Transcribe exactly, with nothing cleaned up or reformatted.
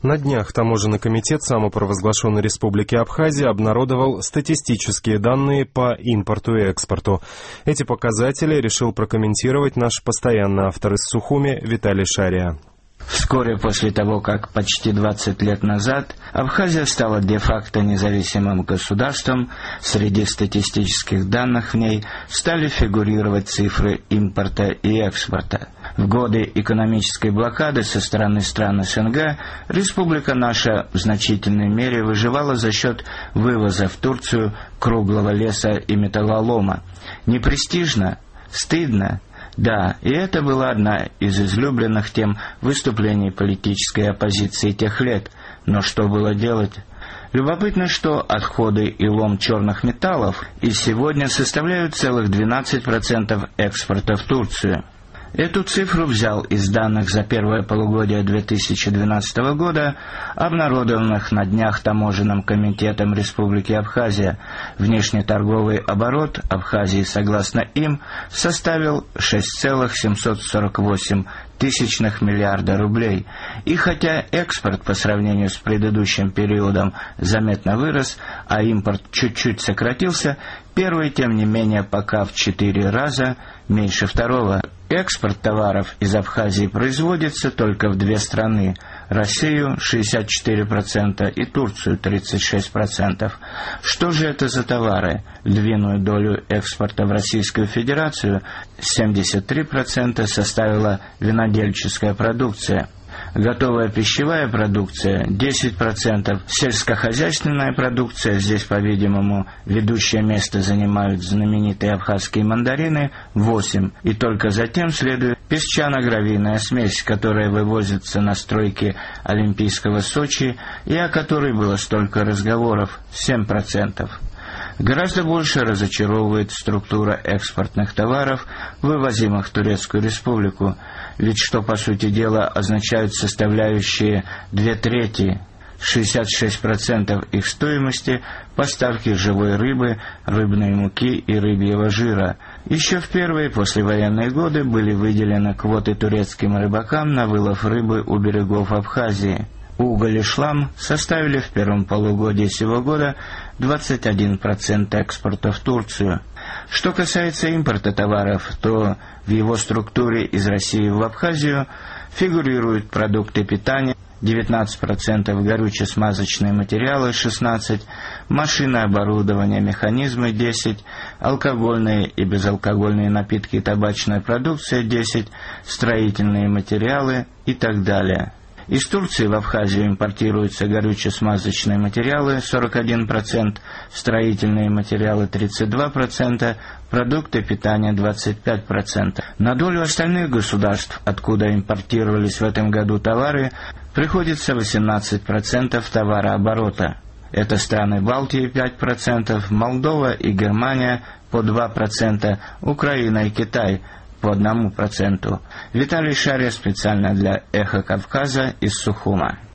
На днях Таможенный комитет самопровозглашенной Республики Абхазия обнародовал статистические данные по импорту и экспорту. Эти показатели решил прокомментировать наш постоянный автор из Сухуми Виталий Шария. Вскоре после того, как почти двадцать лет назад Абхазия стала де-факто независимым государством, среди статистических данных в ней стали фигурировать цифры импорта и экспорта. В годы экономической блокады со стороны стран СНГ республика наша в значительной мере выживала за счет вывоза в Турцию круглого леса и металлолома. Не престижно? Стыдно? Да, и это была одна из излюбленных тем выступлений политической оппозиции тех лет. Но что было делать? Любопытно, что отходы и лом черных металлов и сегодня составляют целых двенадцать процентов экспорта в Турцию. Эту цифру взял из данных за первое полугодие две тысячи двенадцатого года, обнародованных на днях Таможенным комитетом Республики Абхазия. Внешнеторговый оборот Абхазии, согласно им, составил шесть целых семьсот сорок восемь тысячных миллиарда рублей. И хотя экспорт по сравнению с предыдущим периодом заметно вырос, а импорт чуть-чуть сократился, первый, тем не менее, пока в четыре раза меньше второго. Экспорт товаров из Абхазии производится только в две страны – Россию шестьдесят четыре процента и Турцию тридцать шесть процентов. Что же это за товары? Львиную долю экспорта в Российскую Федерацию семьдесят три процента составила винодельческая продукция. Готовая пищевая продукция – десять процентов, сельскохозяйственная продукция, здесь, по-видимому, ведущее место занимают знаменитые абхазские мандарины – восемь процентов, и только затем следует песчано-гравийная смесь, которая вывозится на стройки Олимпийского Сочи и о которой было столько разговоров – семь процентов. Гораздо больше разочаровывает структура экспортных товаров, вывозимых в Турецкую Республику, ведь что, по сути дела, означают составляющие две трети, шестьдесят шесть процентов их стоимости, поставки живой рыбы, рыбной муки и рыбьего жира. Еще в первые послевоенные годы были выделены квоты турецким рыбакам на вылов рыбы у берегов Абхазии. Уголь и шлам составили в первом полугодии сего года двадцать один процент экспорта в Турцию. Что касается импорта товаров, то в его структуре из России в Абхазию фигурируют продукты питания девятнадцать процентов, горюче-смазочные материалы шестнадцать процентов, машины, оборудование, механизмы десять процентов, алкогольные и безалкогольные напитки и табачная продукция десять процентов, строительные материалы и так далее. Из Турции в Абхазию импортируются горюче-смазочные материалы сорок один процент, строительные материалы тридцать два процента, продукты питания двадцать пять процентов. На долю остальных государств, откуда импортировались в этом году товары, приходится восемнадцать процентов товарооборота. Это страны Балтии пять процентов, Молдова и Германия по два процента, Украина и Китай по одному проценту. Виталий Шария специально для «Эхо Кавказа» из Сухума.